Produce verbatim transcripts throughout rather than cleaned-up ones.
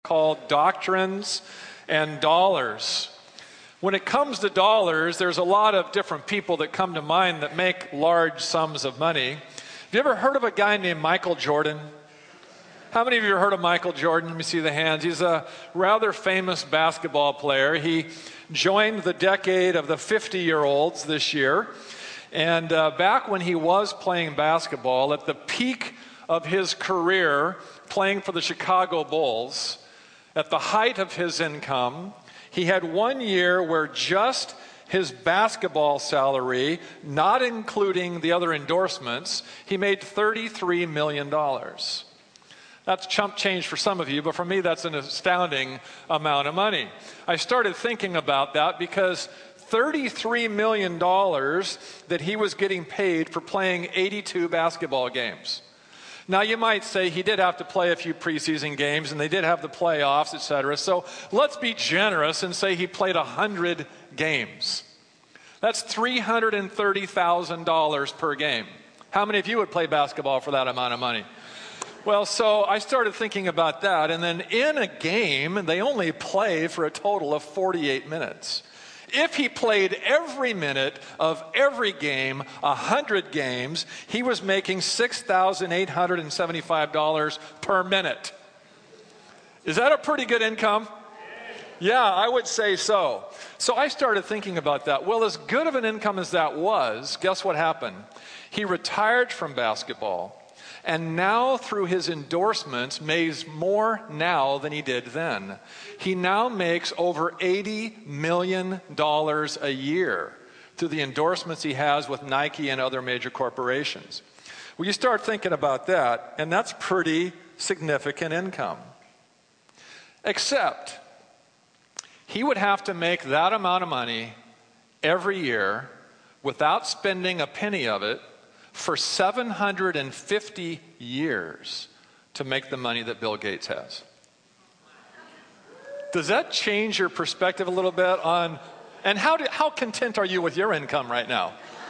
called Doctrines and Dollars. When it comes to dollars, there's a lot of different people that come to mind that make large sums of money. Have you ever heard of a guy named Michael Jordan? How many of you have heard of Michael Jordan? Let me see the hands. He's a rather famous basketball player. He joined the decade of the fifty-year-olds this year. And uh, back when he was playing basketball, at the peak of his career, playing for the Chicago Bulls, at the height of his income, he had one year where just his basketball salary, not including the other endorsements, he made thirty-three million dollars. That's chump change for some of you, but for me that's an astounding amount of money. I started thinking about that because thirty-three million dollars that he was getting paid for playing eighty-two basketball games. Now you might say he did have to play a few preseason games and they did have the playoffs, et cetera. So let's be generous and say he played one hundred games. That's three hundred thirty thousand dollars per game. How many of you would play basketball for that amount of money? Well, so I started thinking about that, and then in a game, they only play for a total of forty-eight minutes. If he played every minute of every game, one hundred games, he was making six thousand eight hundred seventy-five dollars per minute. Is that a pretty good income? Yeah, I would say so. So I started thinking about that. Well, as good of an income as that was, guess what happened? He retired from basketball. And now, through his endorsements, makes more now than he did then. He now makes over eighty million dollars a year through the endorsements he has with Nike and other major corporations. Well, you start thinking about that, and that's pretty significant income. Except, he would have to make that amount of money every year without spending a penny of it for seven hundred fifty years to make the money that Bill Gates has. Does that change your perspective a little bit on, and how do, how content are you with your income right now?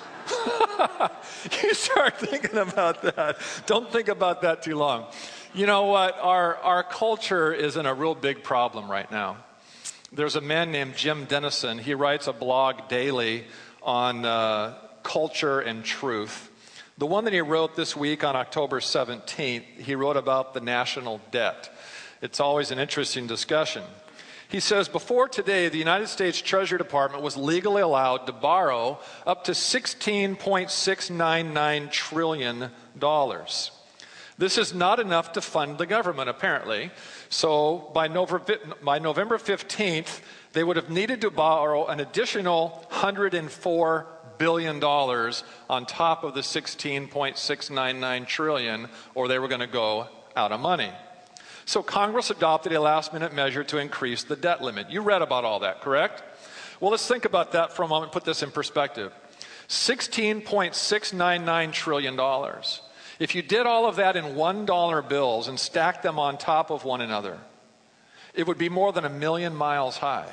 You start thinking about that. Don't think about that too long. You know what? Our, our culture is in a real big problem right now. There's a man named Jim Dennison. He writes a blog daily on uh, culture and truth. The one that he wrote this week on October seventeenth, he wrote about the national debt. It's always an interesting discussion. He says, before today, the United States Treasury Department was legally allowed to borrow up to sixteen point six nine nine trillion dollars. This is not enough to fund the government, apparently. So by November fifteenth, they would have needed to borrow an additional one hundred four billion dollars on top of the sixteen point six nine nine trillion, or they were going to go out of money. So Congress adopted a last-minute measure to increase the debt limit. You read about all that, correct? Well, let's think about that for a moment and put this in perspective. sixteen point six nine nine trillion dollars. If you did all of that in one dollar bills and stacked them on top of one another, it would be more than a million miles high.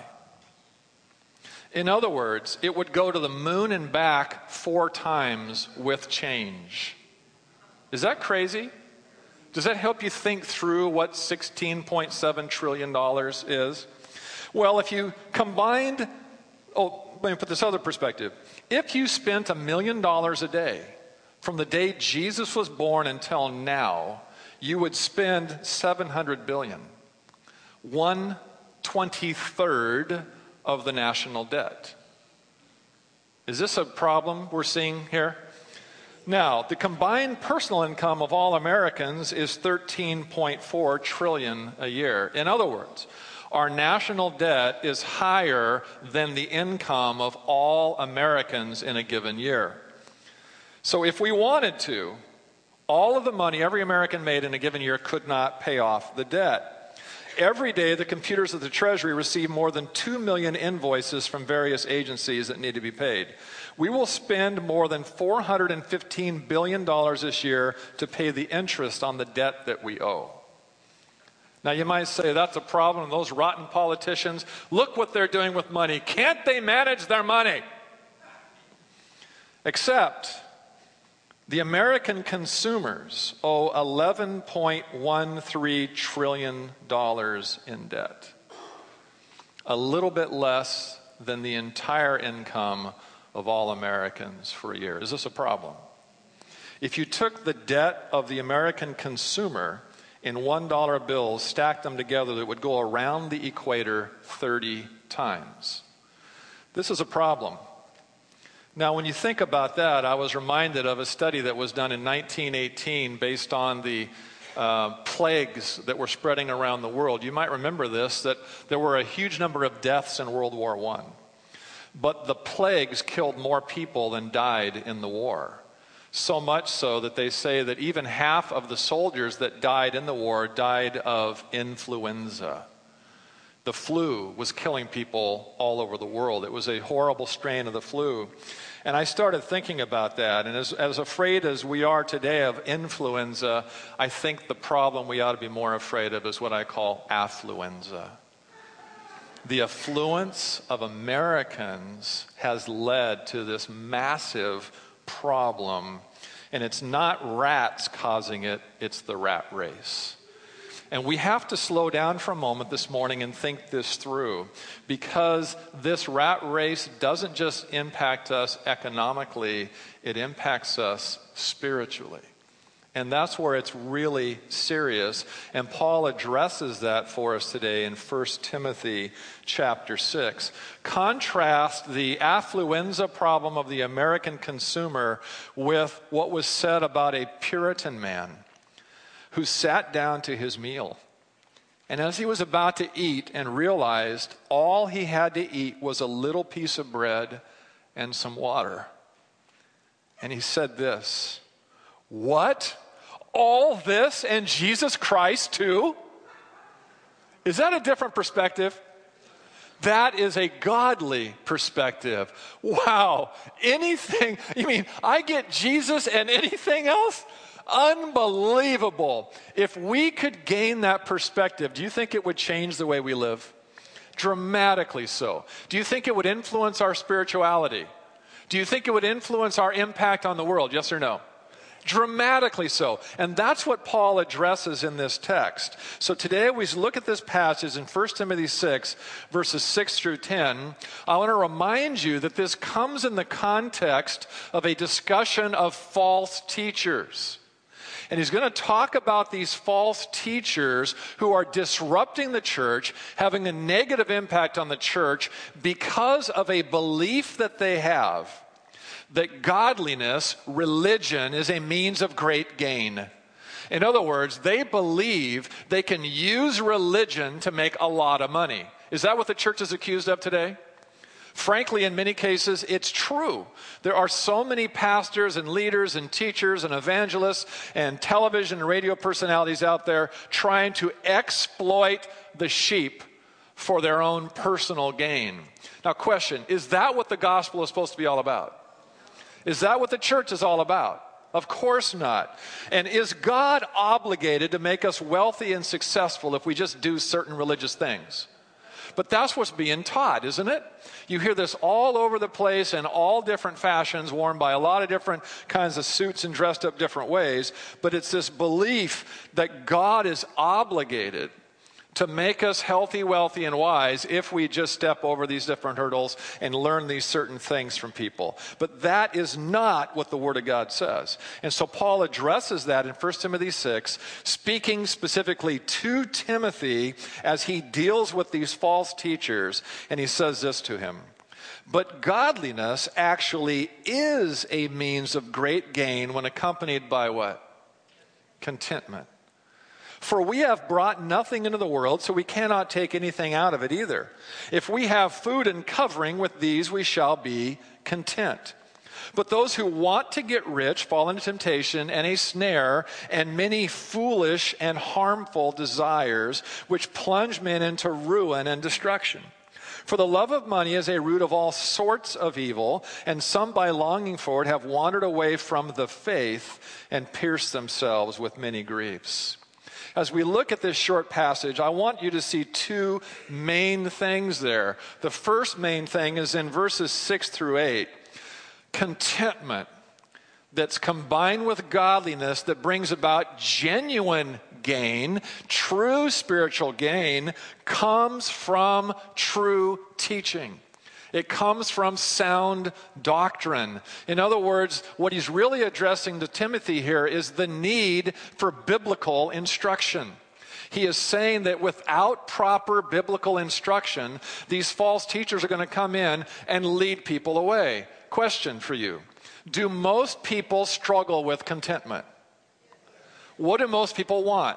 In other words, it would go to the moon and back four times with change. Is that crazy? Does that help you think through what sixteen point seven trillion dollars is? Well, if you combined, oh, let me put this other perspective. If you spent a million dollars a day from the day Jesus was born until now, you would spend seven hundred billion dollars. One twenty-third of the national debt. Is this a problem we're seeing here? Now, the combined personal income of all Americans is thirteen point four trillion dollars a year. In other words, our national debt is higher than the income of all Americans in a given year. So if we wanted to, all of the money every American made in a given year could not pay off the debt. Every day, the computers of the Treasury receive more than two million invoices from various agencies that need to be paid. We will spend more than four hundred fifteen billion dollars this year to pay the interest on the debt that we owe. Now, you might say, that's a problem. Those rotten politicians, look what they're doing with money. Can't they manage their money? Except, The American consumers owe eleven point one three trillion dollars in debt. A little bit less than the entire income of all Americans for a year. Is this a problem? If you took the debt of the American consumer in one dollar bills, stacked them together, it would go around the equator thirty times. This is a problem. Now, when you think about that, I was reminded of a study that was done in nineteen eighteen based on the uh, plagues that were spreading around the world. You might remember this, that there were a huge number of deaths in World War One. But the plagues killed more people than died in the war. So much so that they say that even half of the soldiers that died in the war died of influenza. The flu was killing people all over the world. It was a horrible strain of the flu. And I started thinking about that. And as, as afraid as we are today of influenza, I think the problem we ought to be more afraid of is what I call affluenza. The affluence of Americans has led to this massive problem. And it's not rats causing it, it's the rat race. And we have to slow down for a moment this morning and think this through, because this rat race doesn't just impact us economically, it impacts us spiritually. And that's where it's really serious. And Paul addresses that for us today in First Timothy chapter six. Contrast the affluenza problem of the American consumer with what was said about a Puritan man who sat down to his meal. And as he was about to eat and realized all he had to eat was a little piece of bread and some water. And he said this, "What? All this and Jesus Christ too?" Is that a different perspective? That is a godly perspective. Wow. Anything, you mean I get Jesus and anything else? Unbelievable. If we could gain that perspective, do you think it would change the way we live? Dramatically so. Do you think it would influence our spirituality? Do you think it would influence our impact on the world? Yes or no? Dramatically so. And that's what Paul addresses in this text. So today we look at this passage in First Timothy six, verses six through ten. I want to remind you that this comes in the context of a discussion of false teachers. And he's going to talk about these false teachers who are disrupting the church, having a negative impact on the church because of a belief that they have that godliness, religion, is a means of great gain. In other words, they believe they can use religion to make a lot of money. Is that what the church is accused of today? Frankly, in many cases, it's true. There are so many pastors and leaders and teachers and evangelists and television and radio personalities out there trying to exploit the sheep for their own personal gain. Now, question, is that what the gospel is supposed to be all about? Is that what the church is all about? Of course not. And is God obligated to make us wealthy and successful if we just do certain religious things? But that's what's being taught, isn't it? You hear this all over the place in all different fashions, worn by a lot of different kinds of suits and dressed up different ways. But it's this belief that God is obligated to make us healthy, wealthy, and wise if we just step over these different hurdles and learn these certain things from people. But that is not what the Word of God says. And so Paul addresses that in First Timothy six, speaking specifically to Timothy as he deals with these false teachers. And he says this to him, "But godliness actually is a means of great gain when accompanied by" what? Contentment. "For we have brought nothing into the world, so we cannot take anything out of it either. If we have food and covering, with these we shall be content. But those who want to get rich fall into temptation and a snare and many foolish and harmful desires, which plunge men into ruin and destruction. For the love of money is a root of all sorts of evil, and some by longing for it have wandered away from the faith and pierced themselves with many griefs." As we look at this short passage, I want you to see two main things there. The first main thing is in verses six through eight. Contentment. that's combined with godliness that brings about genuine gain, true spiritual gain, comes from true teaching. It comes from sound doctrine. In other words, what he's really addressing to Timothy here is the need for biblical instruction. He is saying that without proper biblical instruction, these false teachers are going to come in and lead people away. Question for you. Do most people struggle with contentment? What do most people want?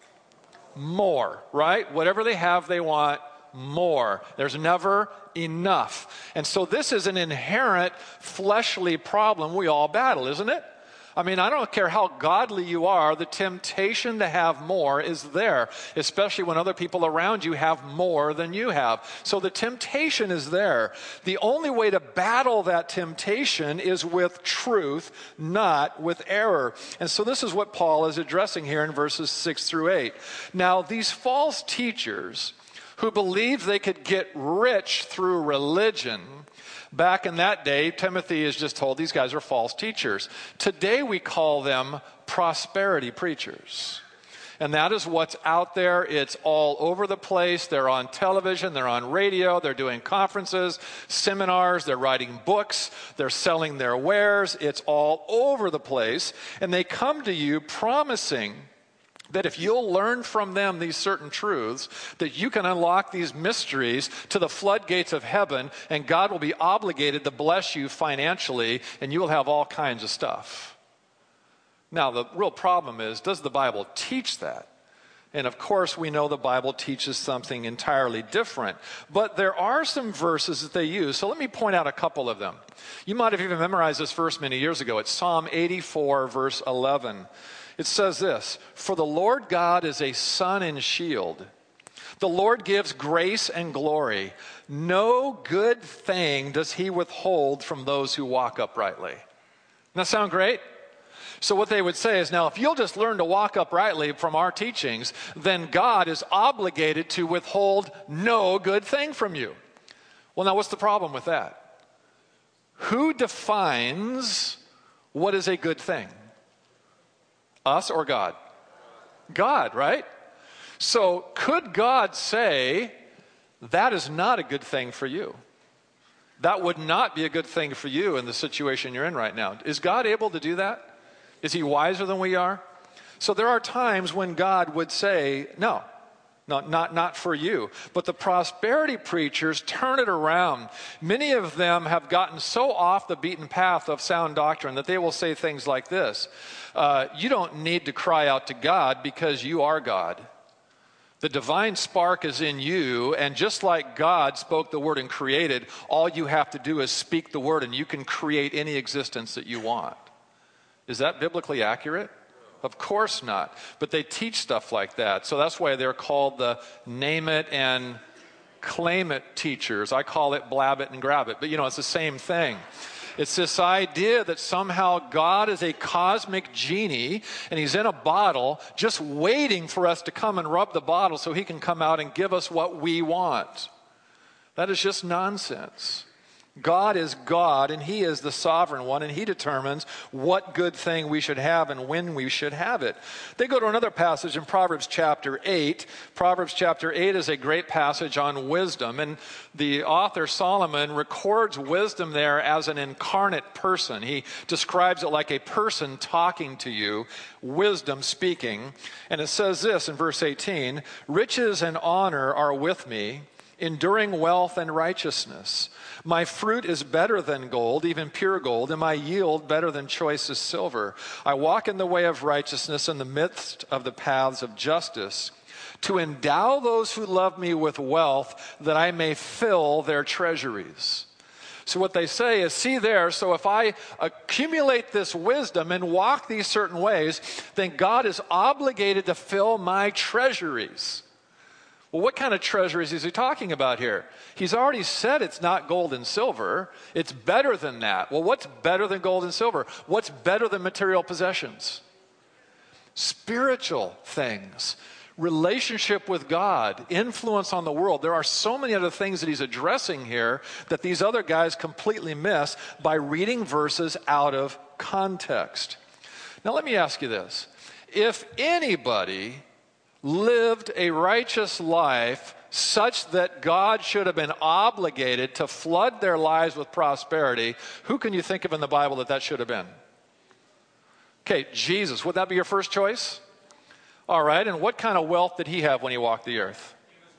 More, right? Whatever they have, they want more. There's never enough. And so this is an inherent fleshly problem we all battle, isn't it? I mean, I don't care how godly you are, the temptation to have more is there, especially when other people around you have more than you have. So the temptation is there. The only way to battle that temptation is with truth, not with error. And so this is what Paul is addressing here in verses six through eight. Now, these false teachers who believed they could get rich through religion, back in that day, Timothy is just told these guys are false teachers. Today we call them prosperity preachers. And that is what's out there. It's all over the place. They're on television, they're on radio, they're doing conferences, seminars, they're writing books, they're selling their wares. It's all over the place. And they come to you promising that if you'll learn from them these certain truths, that you can unlock these mysteries to the floodgates of heaven, and God will be obligated to bless you financially, and you will have all kinds of stuff. Now, the real problem is, does the Bible teach that? And of course, we know the Bible teaches something entirely different. But there are some verses that they use. So let me point out a couple of them. You might have even memorized this verse many years ago. It's Psalm eighty-four, verse eleven. It says this, "For the Lord God is a sun and shield. The Lord gives grace and glory. No good thing does he withhold from those who walk uprightly." Doesn't that sound great? So what they would say is, now if you'll just learn to walk uprightly from our teachings, then God is obligated to withhold no good thing from you. Well, now what's the problem with that? Who defines what is a good thing? Us or God? God, right? So could God say, that is not a good thing for you? That would not be a good thing for you in the situation you're in right now. Is God able to do that? Is he wiser than we are? So there are times when God would say, no, no, not, not for you. But the prosperity preachers turn it around. Many of them have gotten so off the beaten path of sound doctrine that they will say things like this. Uh, you don't need to cry out to God because you are God. The divine spark is in you, and just like God spoke the word and created, all you have to do is speak the word and you can create any existence that you want. Is that biblically accurate? Of course not. But they teach stuff like that. So that's why they're called the name it and claim it teachers. I call it blab it and grab it. But you know, it's the same thing. It's this idea that somehow God is a cosmic genie and he's in a bottle just waiting for us to come and rub the bottle so he can come out and give us what we want. That is just nonsense. God is God, and he is the sovereign one, and he determines what good thing we should have and when we should have it. They go to another passage in Proverbs chapter eight. Proverbs chapter eight is a great passage on wisdom, and the author Solomon records wisdom there as an incarnate person. He describes it like a person talking to you, wisdom speaking. And it says this in verse eighteen, "Riches and honor are with me, enduring wealth and righteousness. My fruit is better than gold, even pure gold, and my yield better than choicest silver. I walk in the way of righteousness in the midst of the paths of justice, to endow those who love me with wealth, that I may fill their treasuries." So what they say is, see there, so if I accumulate this wisdom and walk these certain ways, then God is obligated to fill my treasuries. Well, what kind of treasuries is he talking about here? He's already said it's not gold and silver. It's better than that. Well, what's better than gold and silver? What's better than material possessions? Spiritual things. Relationship with God, influence on the world. There are so many other things that he's addressing here that these other guys completely miss by reading verses out of context. Now let me ask you this. If anybody lived a righteous life such that God should have been obligated to flood their lives with prosperity, who can you think of in the Bible that that should have been? Okay, Jesus. Would that be your first choice? All right, and what kind of wealth did he have when he walked the earth?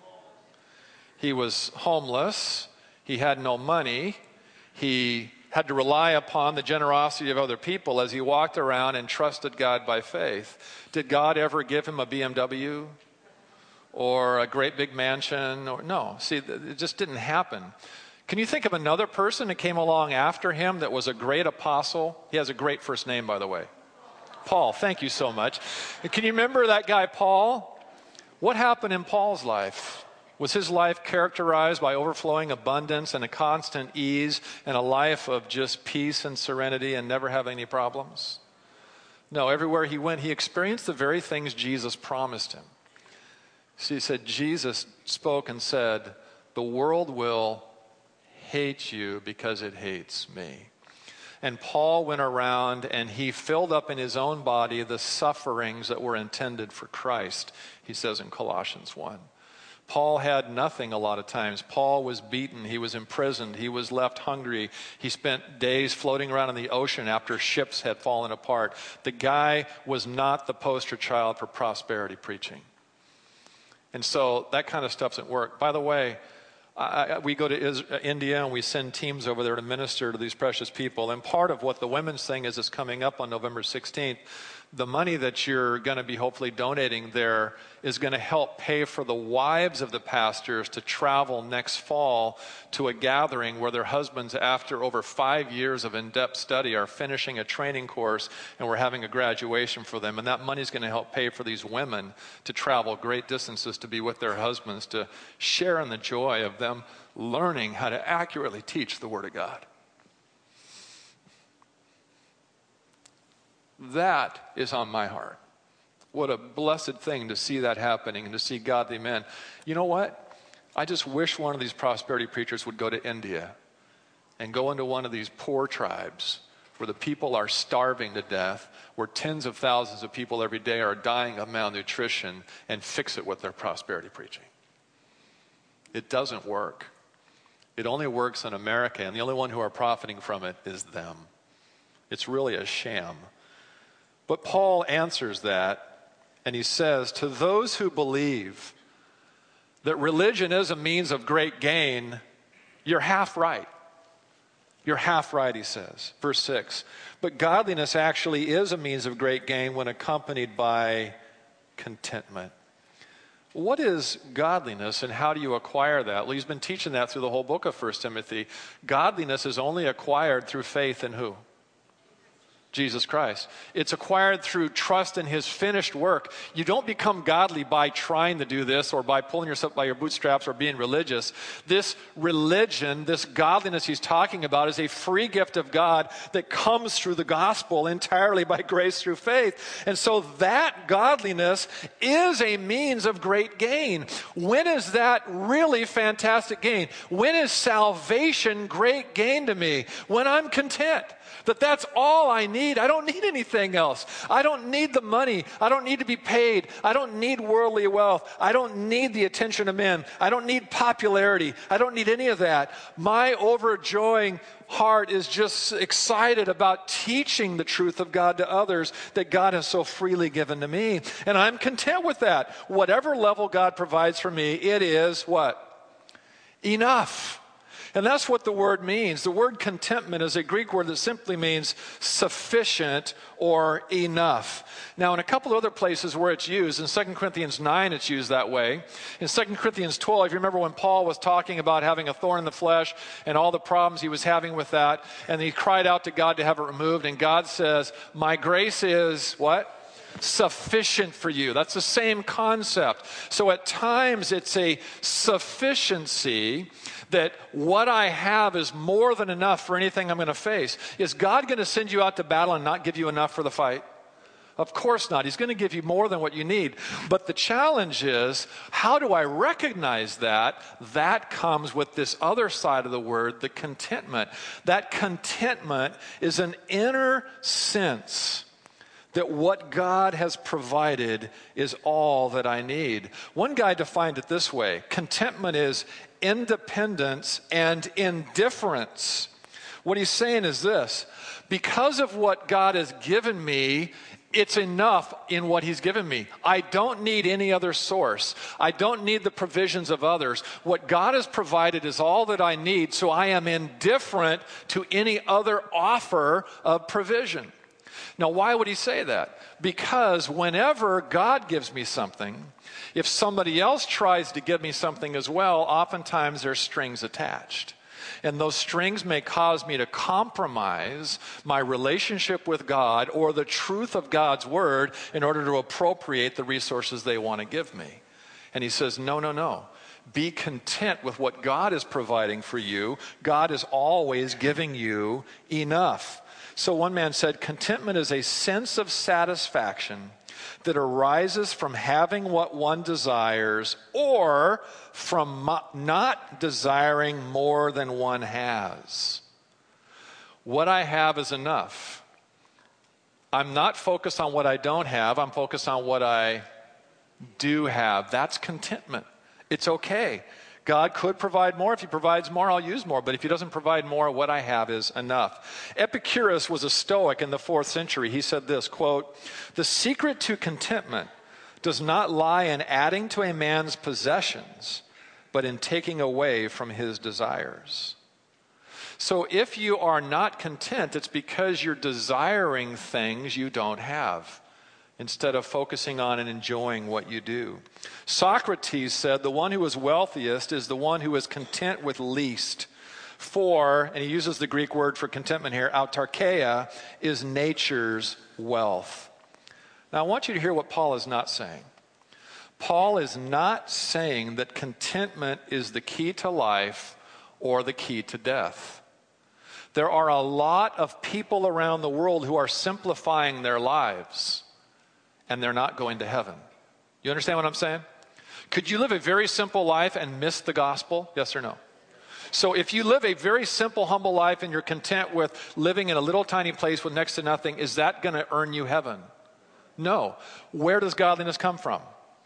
He was homeless. He had no money. He had to rely upon the generosity of other people as he walked around and trusted God by faith. Did God ever give him a B M W or a great big mansion? Or no, see, it just didn't happen. Can you think of another person that came along after him that was a great apostle? He has a great first name, by the way. Paul, thank you so much. Can you remember that guy, Paul? What happened in Paul's life? Was his life characterized by overflowing abundance and a constant ease and a life of just peace and serenity and never having any problems? No, everywhere he went, he experienced the very things Jesus promised him. So he said, Jesus spoke and said, the world will hate you because it hates me. And Paul went around and he filled up in his own body the sufferings that were intended for Christ, he says in Colossians one. Paul had nothing a lot of times. Paul was beaten. He was imprisoned. He was left hungry. He spent days floating around in the ocean after ships had fallen apart. The guy was not the poster child for prosperity preaching. And so that kind of stuff doesn't work. By the way, I, we go to Israel, India and we send teams over there to minister to these precious people. And part of what the women's thing is is coming up on November sixteenth. The money that you're going to be hopefully donating there is going to help pay for the wives of the pastors to travel next fall to a gathering where their husbands, after over five years of in-depth study, are finishing a training course and we're having a graduation for them. And that money is going to help pay for these women to travel great distances to be with their husbands, to share in the joy of them learning how to accurately teach the Word of God. That is on my heart. What a blessed thing to see that happening and to see godly men. You know what? I just wish one of these prosperity preachers would go to India and go into one of these poor tribes where the people are starving to death, where tens of thousands of people every day are dying of malnutrition, and fix it with their prosperity preaching. It doesn't work. It only works in America, and the only one who are profiting from it is them. It's really a sham. But Paul answers that, and he says, to those who believe that religion is a means of great gain, you're half right. You're half right, he says. Verse six, but godliness actually is a means of great gain when accompanied by contentment. What is godliness and how do you acquire that? Well, he's been teaching that through the whole book of First Timothy. Godliness is only acquired through faith in who? Jesus Christ. It's acquired through trust in his finished work. You don't become godly by trying to do this or by pulling yourself by your bootstraps or being religious. This religion, this godliness he's talking about is a free gift of God that comes through the gospel entirely by grace through faith. And so that godliness is a means of great gain. When is that really fantastic gain? When is salvation great gain to me? When I'm content. That that's all I need. I don't need anything else. I don't need the money. I don't need to be paid. I don't need worldly wealth. I don't need the attention of men. I don't need popularity. I don't need any of that. My overjoying heart is just excited about teaching the truth of God to others that God has so freely given to me. And I'm content with that. Whatever level God provides for me, it is what? Enough. And that's what the word means. The word contentment is a Greek word that simply means sufficient or enough. Now, in a couple of other places where it's used, in Second Corinthians nine, it's used that way. In Second Corinthians twelve, if you remember when Paul was talking about having a thorn in the flesh and all the problems he was having with that, and he cried out to God to have it removed, and God says, my grace is what? Sufficient for you. That's the same concept. So at times it's a sufficiency that what I have is more than enough for anything I'm going to face. Is God going to send you out to battle and not give you enough for the fight? Of course not. He's going to give you more than what you need. But the challenge is, how do I recognize that? That comes with this other side of the word, the contentment. That contentment is an inner sense that what God has provided is all that I need. One guy defined it this way: contentment is independence and indifference. What he's saying is this: because of what God has given me, it's enough in what he's given me. I don't need any other source. I don't need the provisions of others. What God has provided is all that I need, so I am indifferent to any other offer of provision. Now, why would he say that? Because whenever God gives me something, if somebody else tries to give me something as well, oftentimes there's strings attached. And those strings may cause me to compromise my relationship with God or the truth of God's word in order to appropriate the resources they want to give me. And he says, no, no, no. Be content with what God is providing for you. God is always giving you enough. So one man said, contentment is a sense of satisfaction that arises from having what one desires or from mo- not desiring more than one has. What I have is enough. I'm not focused on what I don't have. I'm focused on what I do have. That's contentment. It's okay. God could provide more. If he provides more, I'll use more. But if he doesn't provide more, what I have is enough. Epicurus was a Stoic in the fourth century. He said this, quote, "The secret to contentment does not lie in adding to a man's possessions, but in taking away from his desires." So if you are not content, it's because you're desiring things you don't have, instead of focusing on and enjoying what you do. Socrates said, the one who is wealthiest is the one who is content with least. For, and he uses the Greek word for contentment here, autarkeia, is nature's wealth. Now I want you to hear what Paul is not saying. Paul is not saying that contentment is the key to life or the key to death. There are a lot of people around the world who are simplifying their lives, and they're not going to heaven. You understand what I'm saying? Could you live a very simple life and miss the gospel? Yes or no? So if you live a very simple, humble life and you're content with living in a little tiny place with next to nothing, is that going to earn you heaven? No. Where does godliness come from?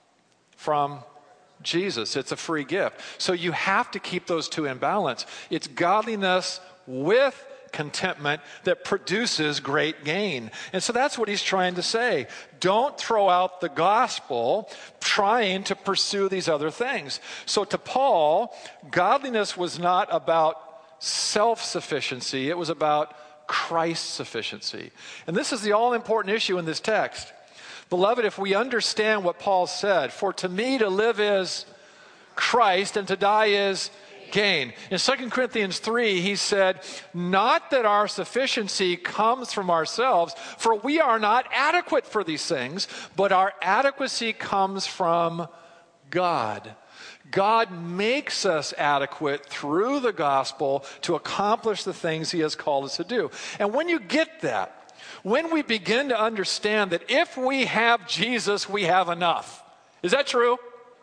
From Jesus. It's a free gift. So you have to keep those two in balance. It's godliness with contentment that produces great gain. And so that's what he's trying to say. Don't throw out the gospel trying to pursue these other things. So to Paul, godliness was not about self-sufficiency. It was about Christ's sufficiency. And this is the all-important issue in this text. Beloved, if we understand what Paul said, for to me to live is Christ and to die is gain. In Second Corinthians three, he said, not that our sufficiency comes from ourselves, for we are not adequate for these things, but our adequacy comes from God. God makes us adequate through the gospel to accomplish the things he has called us to do. And when you get that, when we begin to understand that if we have Jesus, we have enough. Is that true?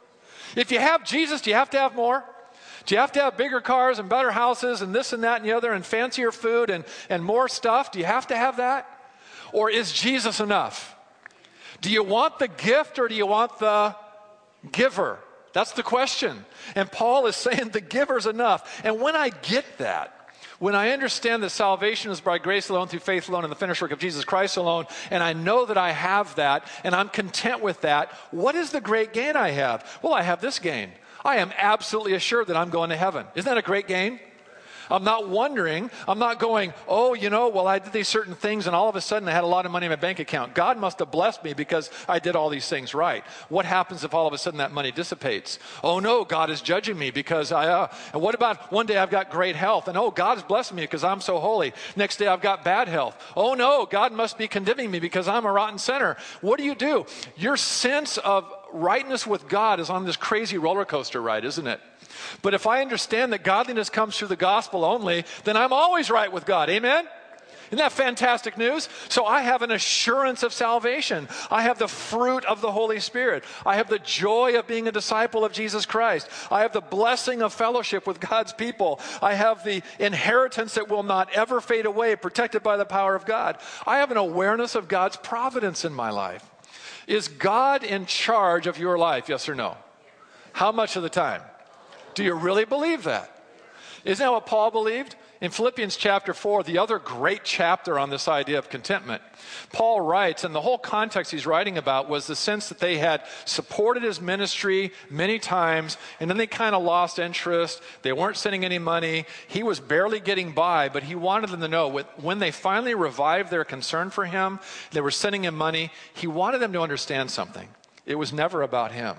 If you have Jesus, do you have to have more? Do you have to have bigger cars and better houses and this and that and the other and fancier food and, and more stuff? Do you have to have that? Or is Jesus enough? Do you want the gift or do you want the giver? That's the question. And Paul is saying the giver's enough. And when I get that, when I understand that salvation is by grace alone, through faith alone, and the finished work of Jesus Christ alone, and I know that I have that, and I'm content with that, what is the great gain I have? Well, I have this gain. I am absolutely assured that I'm going to heaven. Isn't that a great gain? I'm not wondering. I'm not going, oh, you know, well, I did these certain things and all of a sudden I had a lot of money in my bank account. God must have blessed me because I did all these things right. What happens if all of a sudden that money dissipates? Oh, no, God is judging me because I, uh, and what about one day I've got great health and oh, God is blessing me because I'm so holy. Next day I've got bad health. Oh, no, God must be condemning me because I'm a rotten sinner. What do you do? Your sense of rightness with God is on this crazy roller coaster ride, isn't it? But if I understand that godliness comes through the gospel only, then I'm always right with God. Amen? Isn't that fantastic news? So I have an assurance of salvation. I have the fruit of the Holy Spirit. I have the joy of being a disciple of Jesus Christ. I have the blessing of fellowship with God's people. I have the inheritance that will not ever fade away, protected by the power of God. I have an awareness of God's providence in my life. Is God in charge of your life, yes or no? How much of the time? Do you really believe that? Isn't that what Paul believed? In Philippians chapter four, the other great chapter on this idea of contentment, Paul writes, and the whole context he's writing about was the sense that they had supported his ministry many times, and then they kind of lost interest. They weren't sending any money. He was barely getting by, but he wanted them to know when they finally revived their concern for him, they were sending him money, he wanted them to understand something. It was never about him.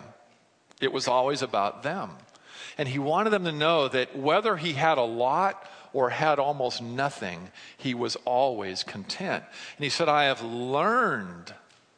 It was always about them. And he wanted them to know that whether he had a lot or had almost nothing, he was always content. And he said, I have learned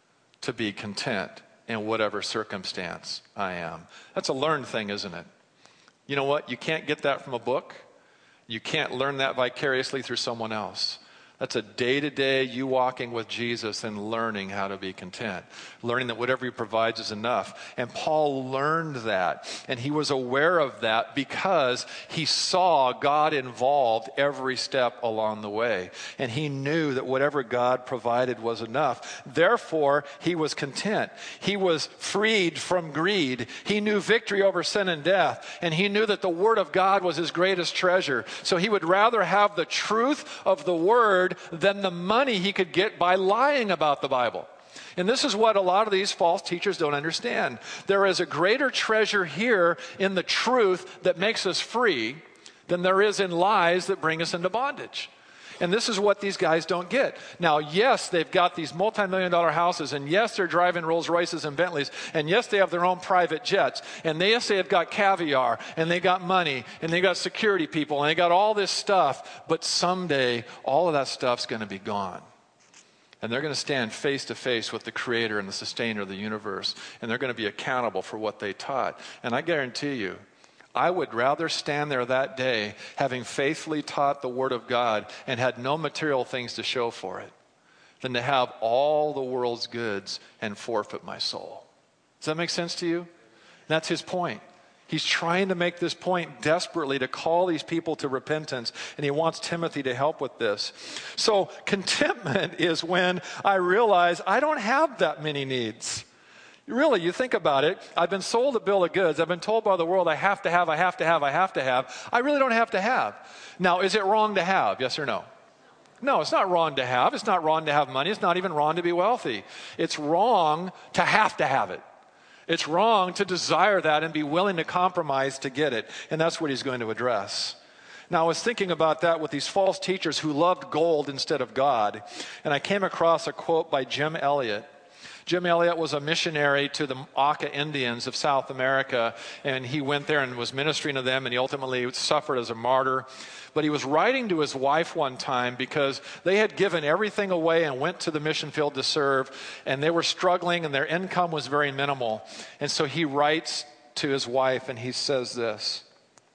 to be content in whatever circumstance I am. That's a learned thing, isn't it? You know what? You can't get that from a book. You can't learn that vicariously through someone else. That's a day-to-day you walking with Jesus and learning how to be content. Learning that whatever he provides is enough. And Paul learned that. And he was aware of that because he saw God involved every step along the way. And he knew that whatever God provided was enough. Therefore, he was content. He was freed from greed. He knew victory over sin and death. And he knew that the Word of God was his greatest treasure. So he would rather have the truth of the Word than the money he could get by lying about the Bible. And this is what a lot of these false teachers don't understand. There is a greater treasure here in the truth that makes us free than there is in lies that bring us into bondage. And this is what these guys don't get. Now, yes, they've got these multi-million dollar houses, and yes, they're driving Rolls Royces and Bentleys, and yes, they have their own private jets, and they, yes, they have got caviar, and they got money, and they got security people, and they got all this stuff, but someday, all of that stuff's going to be gone. And they're going to stand face to face with the creator and the sustainer of the universe, and they're going to be accountable for what they taught. And I guarantee you, I would rather stand there that day having faithfully taught the Word of God and had no material things to show for it than to have all the world's goods and forfeit my soul. Does that make sense to you? That's his point. He's trying to make this point desperately to call these people to repentance, and he wants Timothy to help with this. So contentment is when I realize I don't have that many needs. Really, you think about it, I've been sold a bill of goods. I've been told by the world I have to have, I have to have, I have to have. I really don't have to have. Now, is it wrong to have? Yes or no? No, it's not wrong to have. It's not wrong to have money. It's not even wrong to be wealthy. It's wrong to have to have it. It's wrong to desire that and be willing to compromise to get it. And that's what he's going to address. Now, I was thinking about that with these false teachers who loved gold instead of God. And I came across a quote by Jim Elliot. Jim Elliot was a missionary to the Auca Indians of South America, and he went there and was ministering to them, and he ultimately suffered as a martyr. But he was writing to his wife one time because they had given everything away and went to the mission field to serve, and they were struggling, and their income was very minimal. And so he writes to his wife, and he says this,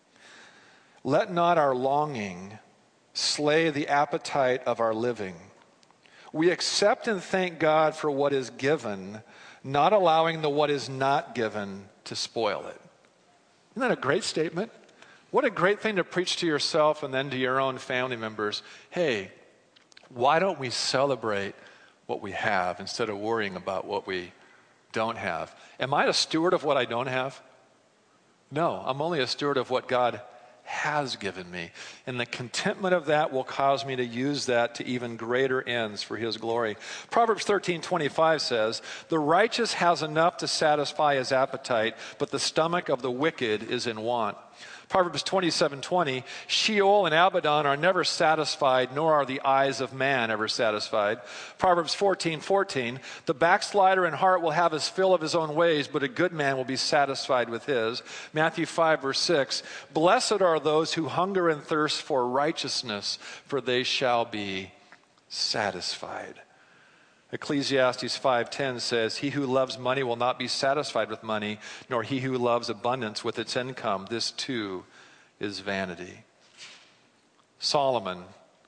"Let not our longing slay the appetite of our living. We accept and thank God for what is given, not allowing the what is not given to spoil it." Isn't that a great statement? What a great thing to preach to yourself and then to your own family members. Hey, why don't we celebrate what we have instead of worrying about what we don't have? Am I a steward of what I don't have? No, I'm only a steward of what God has given me. And the contentment of that will cause me to use that to even greater ends for his glory. Proverbs thirteen twenty-five says, "The righteous has enough to satisfy his appetite, but the stomach of the wicked is in want." Proverbs twenty-seven twenty, "Sheol and Abaddon are never satisfied, nor are the eyes of man ever satisfied." Proverbs fourteen fourteen, "The backslider in heart will have his fill of his own ways, but a good man will be satisfied with his." Matthew five verse six, "Blessed are those who hunger and thirst for righteousness, for they shall be satisfied." Ecclesiastes five ten says, "He who loves money will not be satisfied with money, nor he who loves abundance with its income. This too is vanity." Solomon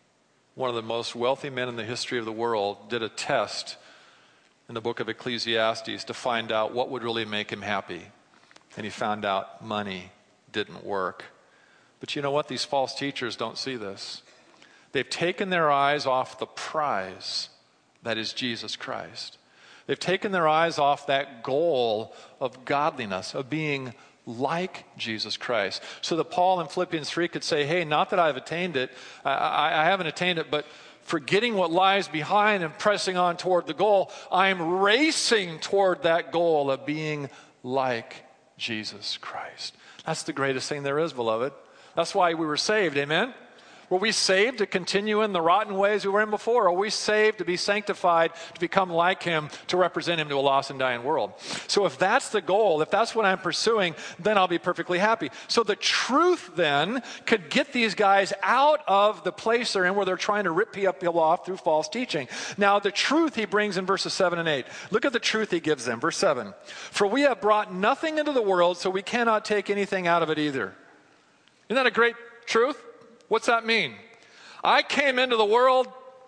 one of the most wealthy men in the history of the world, did a test in the book of Ecclesiastes to find out what would really make him happy. And he found out money didn't work. But you know what? These false teachers don't see this. They've taken their eyes off the prize that is Jesus Christ. They've taken their eyes off that goal of godliness, of being like Jesus Christ. So that Paul in Philippians three could say, hey, not that I've attained it, I, I, I haven't attained it, but forgetting what lies behind and pressing on toward the goal, I'm racing toward that goal of being like Jesus Christ. That's the greatest thing there is, beloved. That's why we were saved, amen? Were we saved to continue in the rotten ways we were in before? Or are we saved to be sanctified, to become like him, to represent him to a lost and dying world? So if that's the goal, if that's what I'm pursuing, then I'll be perfectly happy. So the truth then could get these guys out of the place they're in where they're trying to rip people off through false teaching. Now the truth he brings in verses seven and eight. Look at the truth he gives them. Verse seven. For we have brought nothing into the world, so we cannot take anything out of it either. Isn't that a great truth? What's that mean? I came into the world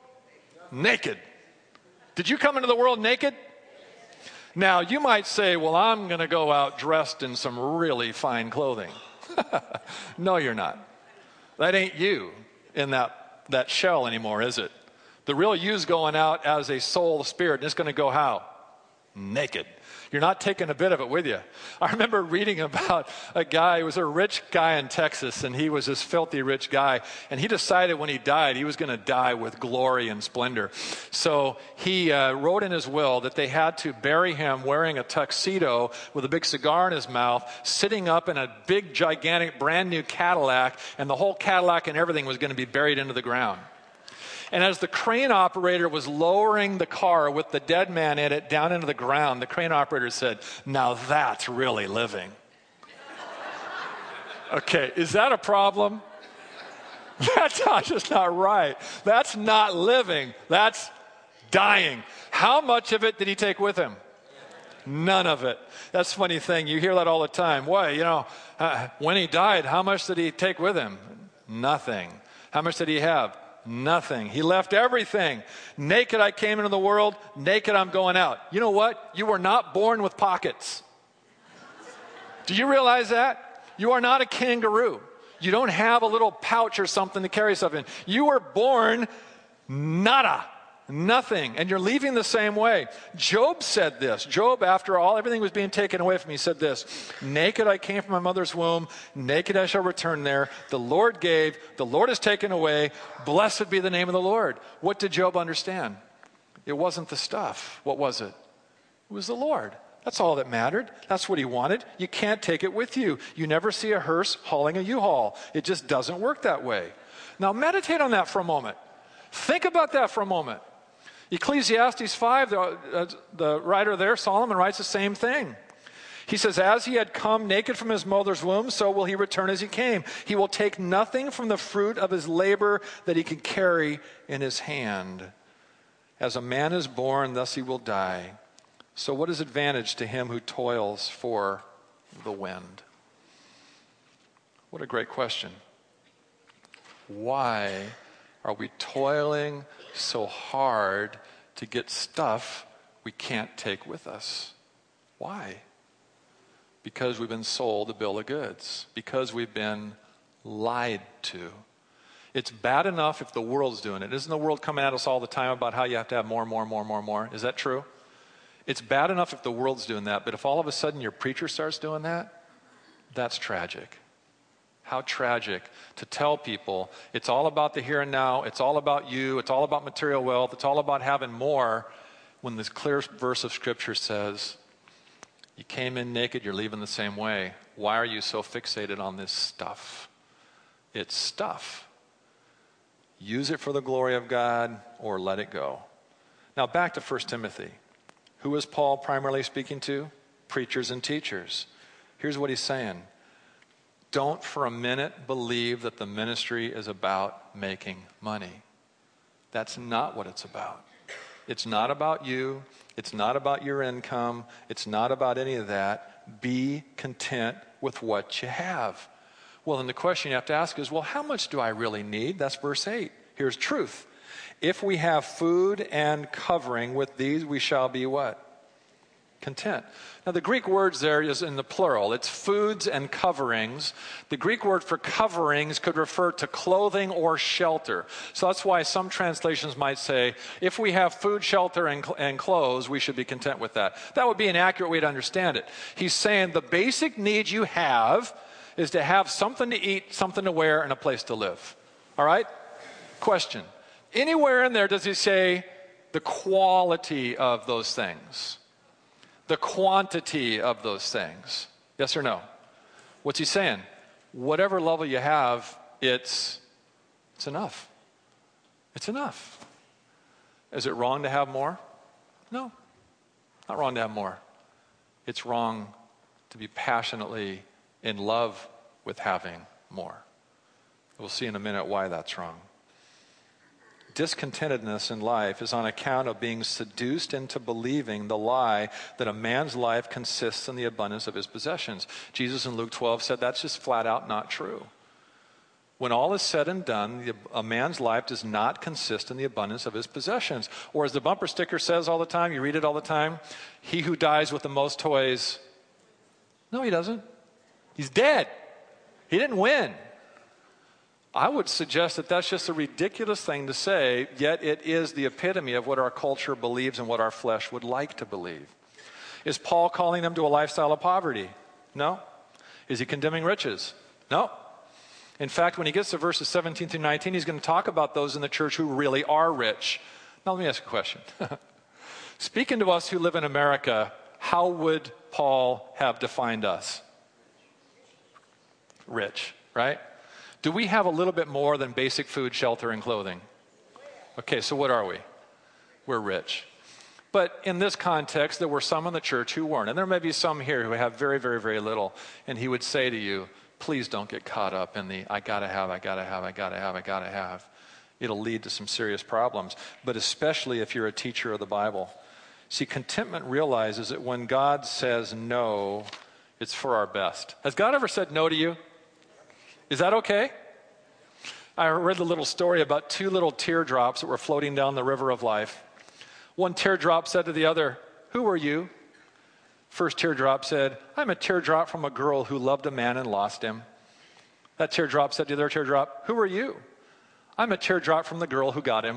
naked. Did you come into the world naked? Now, you might say, well, I'm going to go out dressed in some really fine clothing. No, you're not. That ain't you in that, that shell anymore, is it? The real you's going out as a soul spirit, and it's going to go how? Naked. You're not taking a bit of it with you. I remember reading about a guy, he was a rich guy in Texas, and he was this filthy rich guy, and he decided when he died, he was going to die with glory and splendor. So he uh, wrote in his will that they had to bury him wearing a tuxedo with a big cigar in his mouth, sitting up in a big, gigantic, brand new Cadillac, and the whole Cadillac and everything was going to be buried into the ground. And as the crane operator was lowering the car with the dead man in it down into the ground, the crane operator said, now that's really living. Okay, is that a problem? That's not just not right. That's not living. That's dying. How much of it did he take with him? None of it. That's a funny thing. You hear that all the time. Why, you know, uh, when he died, how much did he take with him? Nothing. How much did he have? Nothing. He left everything. Naked I came into the world, naked I'm going out. You know what? You were not born with pockets. Do you realize that? You are not a kangaroo. You don't have a little pouch or something to carry stuff in. You were born nada. Nothing. And you're leaving the same way. Job said this. Job, after all, everything was being taken away from him, he said this, naked I came from my mother's womb, naked I shall return there. The Lord gave, the Lord has taken away. Blessed be the name of the Lord. What did Job understand? It wasn't the stuff. What was it? It was the Lord. That's all that mattered. That's what he wanted. You can't take it with you. You never see a hearse hauling a U-Haul. It just doesn't work that way. Now meditate on that for a moment. Think about that for a moment. Ecclesiastes five, the, uh, the writer there, Solomon, writes the same thing. He says, as he had come naked from his mother's womb, so will he return as he came. He will take nothing from the fruit of his labor that he can carry in his hand. As a man is born, thus he will die. So what is advantage to him who toils for the wind? What a great question. Why are we toiling so hard to get stuff we can't take with us? Why? Because we've been sold a bill of goods. Because we've been lied to. It's bad enough if the world's doing it. Isn't the world coming at us all the time about how you have to have more, more, more, more, more? Is that true? It's bad enough if the world's doing that, but if all of a sudden your preacher starts doing that, that's tragic. How tragic to tell people it's all about the here and now, it's all about you, it's all about material wealth, it's all about having more, when this clear verse of Scripture says, you came in naked, you're leaving the same way. Why are you so fixated on this stuff? It's stuff. Use it for the glory of God or let it go. Now back to First Timothy. Who is Paul primarily speaking to? Preachers and teachers. Here's what he's saying. Don't for a minute believe that the ministry is about making money. That's not what it's about. It's not about you. It's not about your income. It's not about any of that. Be content with what you have. Well, then the question you have to ask is, well, how much do I really need? That's verse eight. Here's truth. If we have food and covering, with these we shall be what? Content. Now, the Greek words there is in the plural. It's foods and coverings. The Greek word for coverings could refer to clothing or shelter. So that's why some translations might say, if we have food, shelter, and, and clothes, we should be content with that. That would be an accurate way to understand it. He's saying the basic needs you have is to have something to eat, something to wear, and a place to live. All right? Question. Anywhere in there does he say the quality of those things? The quantity of those things? Yes or no? What's he saying? Whatever level you have, it's, it's enough. It's enough. Is it wrong to have more? No. Not wrong to have more. It's wrong to be passionately in love with having more. We'll see in a minute why that's wrong. Discontentedness in life is on account of being seduced into believing the lie that a man's life consists in the abundance of his possessions. Jesus in Luke twelve said that's just flat out not true. When all is said and done, a man's life does not consist in the abundance of his possessions. Or as the bumper sticker says all the time, you read it all the time, he who dies with the most toys. No, he doesn't. He's dead. He didn't win. I would suggest that that's just a ridiculous thing to say, yet it is the epitome of what our culture believes and what our flesh would like to believe. Is Paul calling them to a lifestyle of poverty? No. Is he condemning riches? No. In fact, when he gets to verses seventeen through nineteen, he's going to talk about those in the church who really are rich. Now, let me ask a question. Speaking to us who live in America, how would Paul have defined us? Rich, right? Do we have a little bit more than basic food, shelter, and clothing? Okay, so what are we? We're rich. But in this context, there were some in the church who weren't. And there may be some here who have very, very, very little. And he would say to you, please don't get caught up in the, I gotta have, I gotta have, I gotta have, I gotta have. It'll lead to some serious problems. But especially if you're a teacher of the Bible. See, contentment realizes that when God says no, it's for our best. Has God ever said no to you? Is that okay? I read the little story about two little teardrops that were floating down the river of life. One teardrop said to the other, who are you? First teardrop said, I'm a teardrop from a girl who loved a man and lost him. That teardrop said to the other teardrop, who are you? I'm a teardrop from the girl who got him.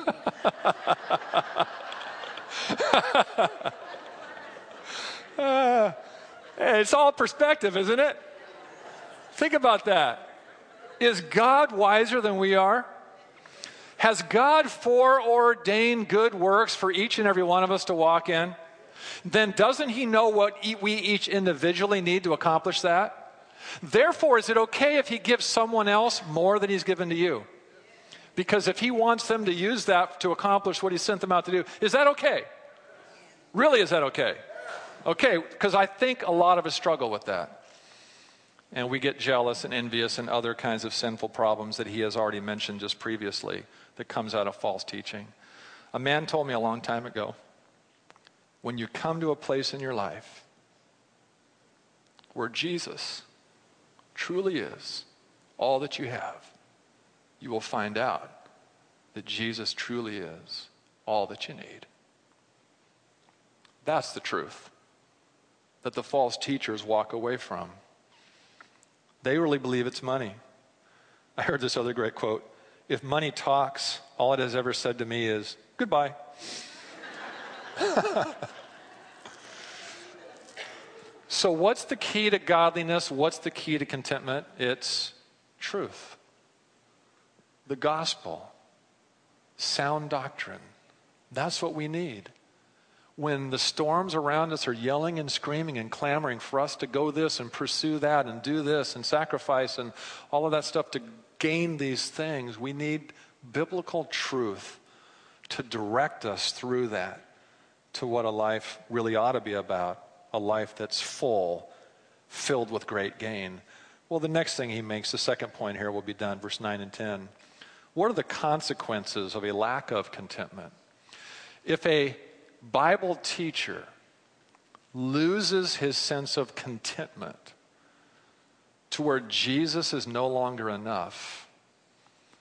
uh, hey, it's all perspective, isn't it? Think about that. Is God wiser than we are? Has God foreordained good works for each and every one of us to walk in? Then doesn't he know what we each individually need to accomplish that? Therefore, is it okay if he gives someone else more than he's given to you? Because if he wants them to use that to accomplish what he sent them out to do, is that okay? Really, is that okay? Okay, because I think a lot of us struggle with that. And we get jealous and envious and other kinds of sinful problems that he has already mentioned just previously that comes out of false teaching. A man told me a long time ago, when you come to a place in your life where Jesus truly is all that you have, you will find out that Jesus truly is all that you need. That's the truth that the false teachers walk away from. They really believe it's money. I heard this other great quote. If money talks, all it has ever said to me is, goodbye. So what's the key to godliness? What's the key to contentment? It's truth. The gospel. Sound doctrine. That's what we need. When the storms around us are yelling and screaming and clamoring for us to go this and pursue that and do this and sacrifice and all of that stuff to gain these things, we need biblical truth to direct us through that to what a life really ought to be about, a life that's full, filled with great gain. Well, the next thing he makes, the second point here, will be done, verse nine and ten. What are the consequences of a lack of contentment? If a Bible teacher loses his sense of contentment to where Jesus is no longer enough,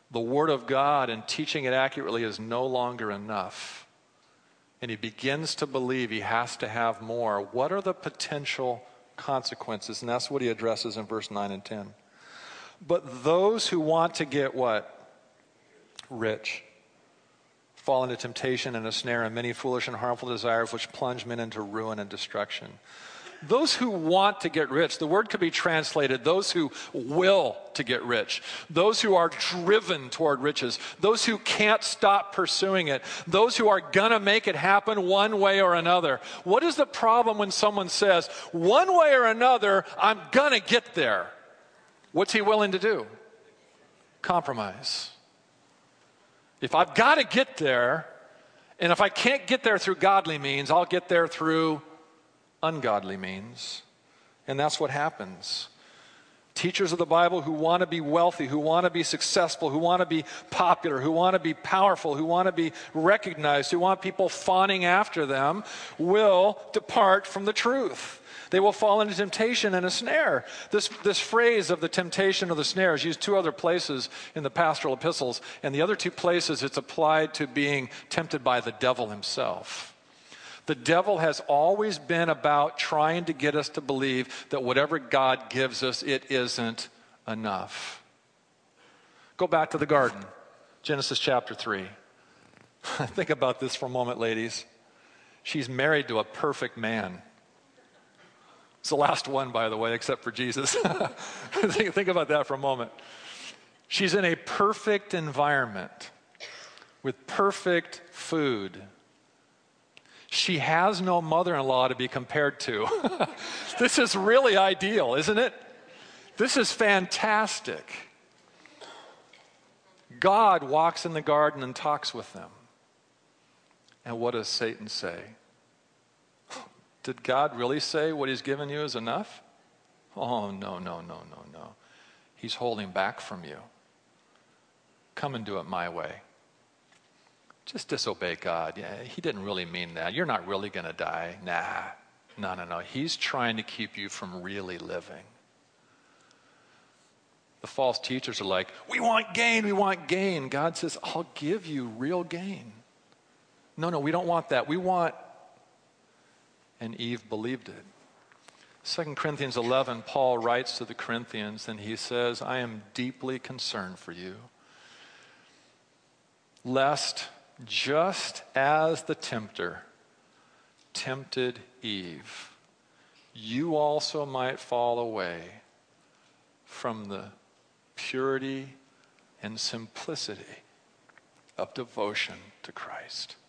The Word of God and teaching it accurately is no longer enough. And he begins to believe he has to have more. What are the potential consequences? And that's what he addresses in verse nine and ten. But those who want to get what? Rich. Fall into temptation and a snare and many foolish and harmful desires which plunge men into ruin and destruction. Those who want to get rich, the word could be translated, those who will to get rich, those who are driven toward riches, those who can't stop pursuing it, those who are going to make it happen one way or another. What is the problem when someone says, one way or another, I'm going to get there? What's he willing to do? Compromise. If I've got to get there, and if I can't get there through godly means, I'll get there through ungodly means. And that's what happens. Teachers of the Bible who want to be wealthy, who want to be successful, who want to be popular, who want to be powerful, who want to be recognized, who want people fawning after them, will depart from the truth. They will fall into temptation and a snare. This, this phrase of the temptation or the snare is used two other places in the pastoral epistles, and the other two places it's applied to being tempted by the devil himself. The devil has always been about trying to get us to believe that whatever God gives us, it isn't enough. Go back to the garden, Genesis chapter three. Think about this for a moment, ladies. She's married to a perfect man. It's the last one, by the way, except for Jesus. think, think about that for a moment. She's in a perfect environment with perfect food. She has no mother-in-law to be compared to. This is really ideal, isn't it? This is fantastic. God walks in the garden and talks with them. And what does Satan say? Did God really say what he's given you is enough? Oh, no, no, no, no, no. He's holding back from you. Come and do it my way. Just disobey God. Yeah, he didn't really mean that. You're not really going to die. Nah, no, no, no. He's trying to keep you from really living. The false teachers are like, we want gain, we want gain. God says, I'll give you real gain. No, no, we don't want that. We want, and Eve believed it. Second Corinthians eleven, Paul writes to the Corinthians and he says, I am deeply concerned for you, lest just as the tempter tempted Eve, you also might fall away from the purity and simplicity of devotion to Christ.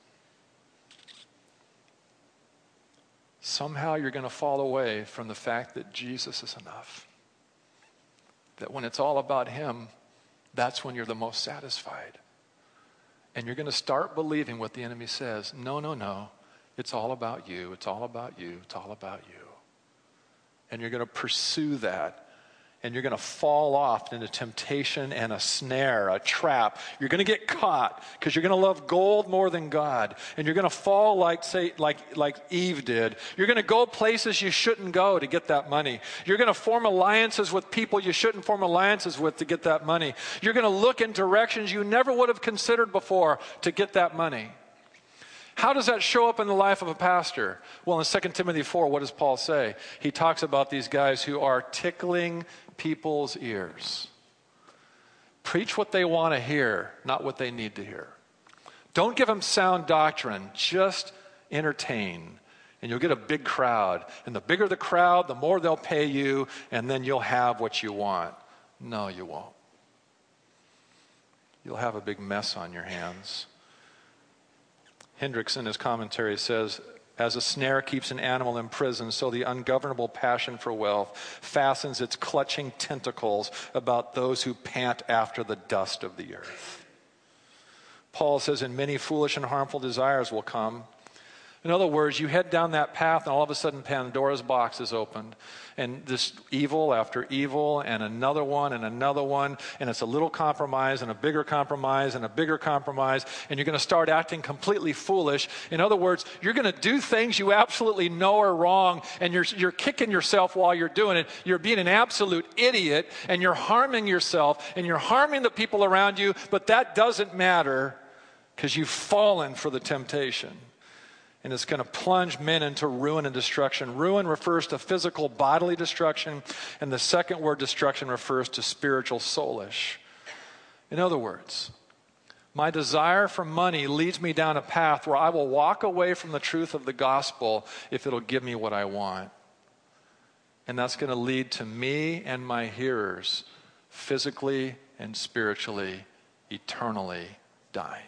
Somehow you're going to fall away from the fact that Jesus is enough. That when it's all about him, that's when you're the most satisfied. And you're going to start believing what the enemy says. No, no, no. It's all about you. It's all about you. It's all about you. And you're going to pursue that. And you're going to fall off into temptation and a snare, a trap. You're going to get caught because you're going to love gold more than God. And you're going to fall like, say, like, like Eve did. You're going to go places you shouldn't go to get that money. You're going to form alliances with people you shouldn't form alliances with to get that money. You're going to look in directions you never would have considered before to get that money. How does that show up in the life of a pastor? Well, in Second Timothy four, what does Paul say? He talks about these guys who are tickling people's ears. Preach what they want to hear, not what they need to hear. Don't give them sound doctrine, just entertain. And you'll get a big crowd. And the bigger the crowd, the more they'll pay you, and then you'll have what you want. No, you won't. You'll have a big mess on your hands. Hendricks in his commentary says, as a snare keeps an animal in prison, so the ungovernable passion for wealth fastens its clutching tentacles about those who pant after the dust of the earth. Paul says, and many foolish and harmful desires will come. In other words, you head down that path and all of a sudden Pandora's box is opened. And this evil after evil and another one and another one. And it's a little compromise and a bigger compromise and a bigger compromise. And you're going to start acting completely foolish. In other words, you're going to do things you absolutely know are wrong. And you're, you're kicking yourself while you're doing it. You're being an absolute idiot. And you're harming yourself. And you're harming the people around you. But that doesn't matter because you've fallen for the temptation. And it's going to plunge men into ruin and destruction. Ruin refers to physical, bodily destruction. And the second word, destruction, refers to spiritual, soulish. In other words, my desire for money leads me down a path where I will walk away from the truth of the gospel if it'll give me what I want. And that's going to lead to me and my hearers physically and spiritually, eternally dying.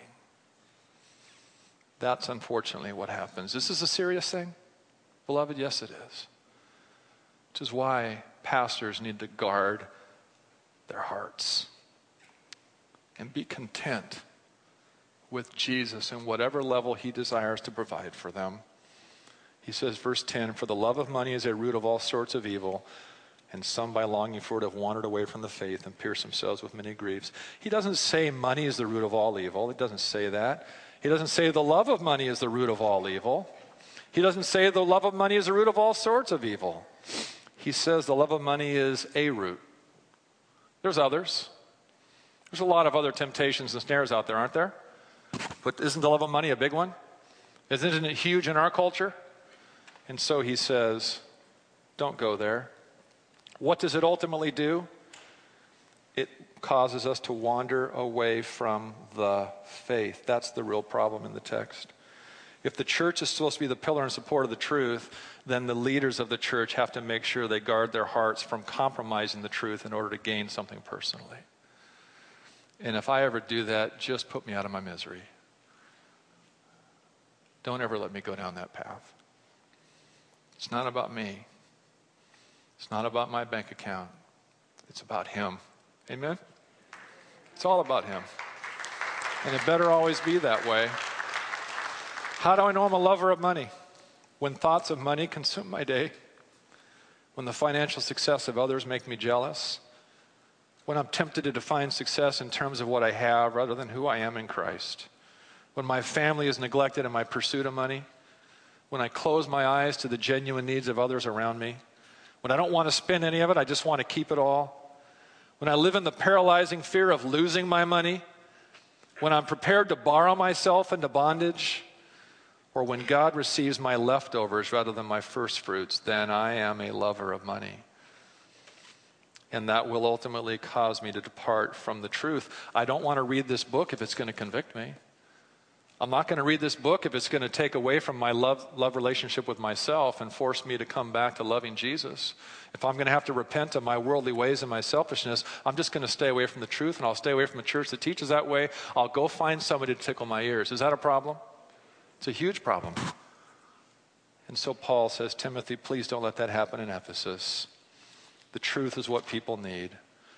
That's unfortunately what happens. This is a serious thing, beloved. Yes, it is. Which is why pastors need to guard their hearts and be content with Jesus in whatever level he desires to provide for them. He says, verse ten, for the love of money is a root of all sorts of evil, and some by longing for it have wandered away from the faith and pierced themselves with many griefs. He doesn't say money is the root of all evil. He doesn't say that. He doesn't say the love of money is the root of all evil. He doesn't say the love of money is the root of all sorts of evil. He says the love of money is a root. There's others. There's a lot of other temptations and snares out there, aren't there? But isn't the love of money a big one? Isn't it huge in our culture? And so he says, don't go there. What does it ultimately do? It causes us to wander away from the faith. That's the real problem in the text. If the church is supposed to be the pillar and support of the truth, then the leaders of the church have to make sure they guard their hearts from compromising the truth in order to gain something personally. And if I ever do that, just put me out of my misery. Don't ever let me go down that path. It's not about me. It's not about my bank account. It's about him. Amen? It's all about him. And it better always be that way. How do I know I'm a lover of money? When thoughts of money consume my day. When the financial success of others make me jealous. When I'm tempted to define success in terms of what I have rather than who I am in Christ. When my family is neglected in my pursuit of money. When I close my eyes to the genuine needs of others around me. When I don't want to spend any of it, I just want to keep it all. When I live in the paralyzing fear of losing my money, when I'm prepared to borrow myself into bondage, or when God receives my leftovers rather than my first fruits, then I am a lover of money. And that will ultimately cause me to depart from the truth. I don't want to read this book if it's going to convict me. I'm not going to read this book if it's going to take away from my love, love relationship with myself and force me to come back to loving Jesus. If I'm going to have to repent of my worldly ways and my selfishness, I'm just going to stay away from the truth, and I'll stay away from a church that teaches that way. I'll go find somebody to tickle my ears. Is that a problem? It's a huge problem. And so Paul says, Timothy, please don't let that happen in Ephesus. The truth is what people need.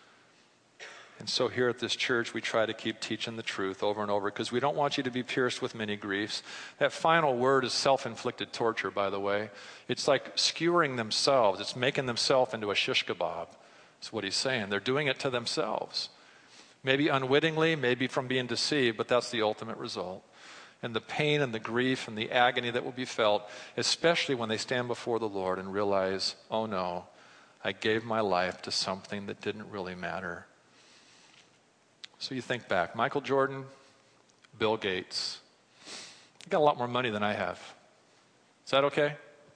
And so here at this church, we try to keep teaching the truth over and over because we don't want you to be pierced with many griefs. That final word is self-inflicted torture, by the way. It's like skewering themselves. It's making themselves into a shish kebab. That's what he's saying. They're doing it to themselves. Maybe unwittingly, maybe from being deceived, but that's the ultimate result. And the pain and the grief and the agony that will be felt, especially when they stand before the Lord and realize, oh no, I gave my life to something that didn't really matter. So you think back, Michael Jordan, Bill Gates. You got a lot more money than I have. Is that okay?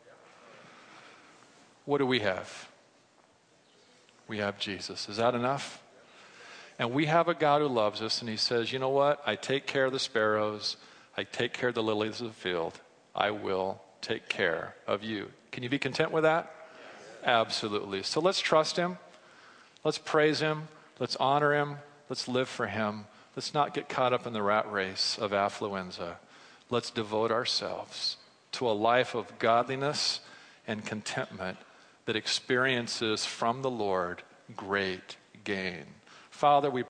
What do we have? We have Jesus. Is that enough? And we have a God who loves us, and he says, you know what? I take care of the sparrows. I take care of the lilies of the field. I will take care of you. Can you be content with that? Absolutely. So let's trust him. Let's praise him. Let's honor him. Let's live for him. Let's not get caught up in the rat race of affluenza. Let's devote ourselves to a life of godliness and contentment that experiences from the Lord great gain. Father, we